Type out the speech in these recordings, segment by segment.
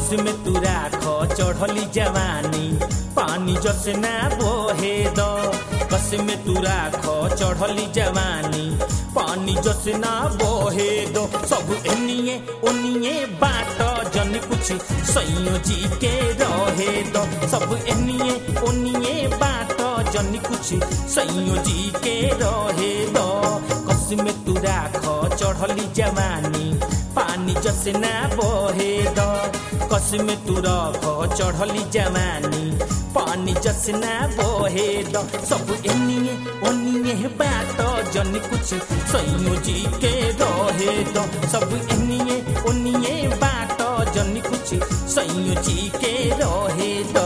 कस में तू राख चढ़ली जवानी पानी जसना बोहे दो कस में तू राख चढ़ली जवानी पानी जसना बोहे दो सब एनिए ओनिए बाट जन कुछ सैयो जी के रहे दो सब एनिए ओनिए बाट जन कुछ सैयो जी के रहे दो कस में तू राख चढ़ली जवानी पानी जसना बोहे दो कस में तू राख चढ़ली जवानी पानी जसना बोहे दो सब एनिए ओनिए बाट जन कुछ सैयो जी के रहे दो सब एनिए ओनिए बाट जन कुछ सैयो जी के रहे दो।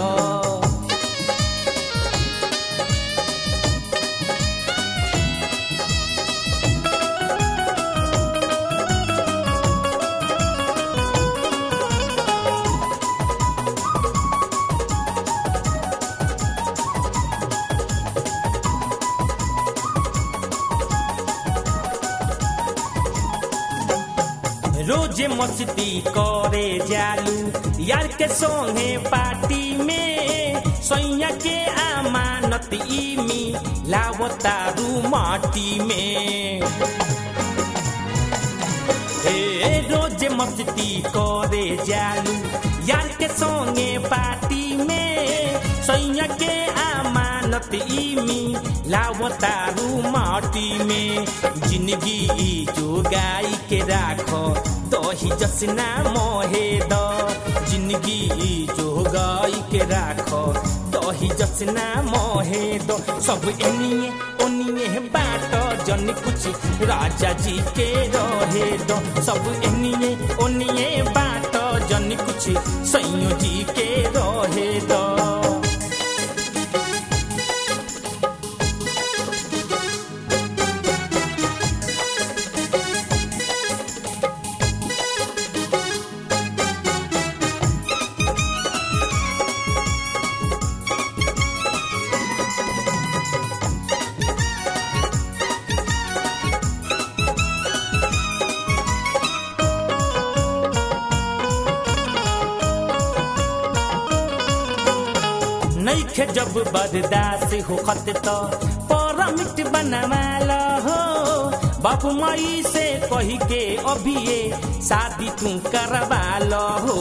रोजे मस्ती करे जालू यार के संगे पार्टी में सैया के अमानत इमी लावतारू माटी में रोजे मस्ती करे जालू यार के संगे पार्टी में सैया के अमानत इमी लावतारू माटी में जिंदगी जो गाई के राखो दही जसना मोहे दो जिंदगी जो गाई के राखो दही जसना मोहे दो सब एनिए ओनिए बाट जन कुछ राजा जी के रहे दो सब एनिए ओनिए बाट जन कुछ सैयो जी के रहे दो। नइखे जब बर्दाश्त होखत तो परमिट बनवाला हो बापू माई से कही के अभिये शादी तू करवाला हो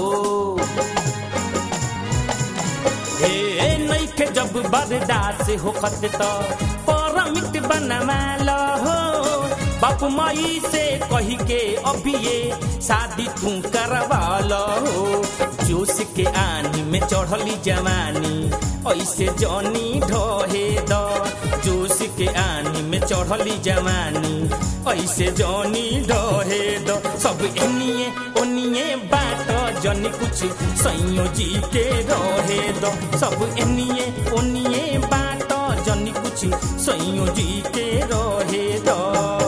नइखे जब बर्दाश्त होखत तो परमिट बनवाला हो बापू माई से कही के अभिये शादी तू करवाला हो जोश के आनी में चढ़ली जवानी ऐसे जनी ढोहे दो जोश के आनी में चढ़ली जवानी ऐसे जनी ढोहे दो सब एनिए ओनिए बाट जन कुछ सैयो जी के रहे दो सब एनिए ओनिए बाट जन कुछ सैयो जी के रहे दो।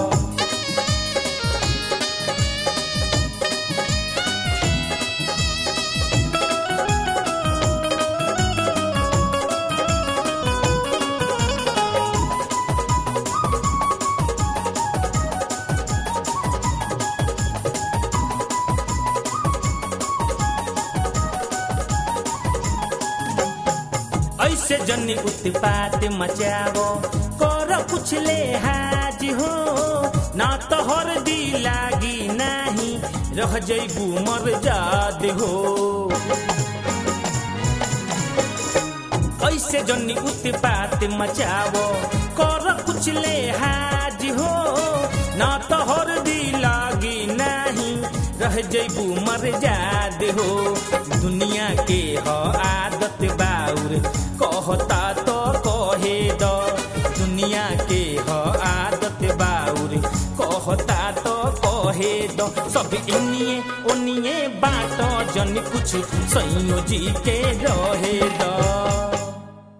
ऐसे जनी उत्पात मचावो कर कुछ ले हाज हो ना तो हर दी लागी नाही रह जइबू मर जाद हो ऐसे जनी उत्पात मचावो कर कुछ ले हाज हो ना तो हर दी लागी नाही रह जइबू मर जाद हो दुनिया के हो आदत बाउर कहता तो कहे दो दुनिया के हो आदत बाउर कहता तो कहे दो सब एनिए ओनिए बाट जन कुछ सैयो जी के रहे दो।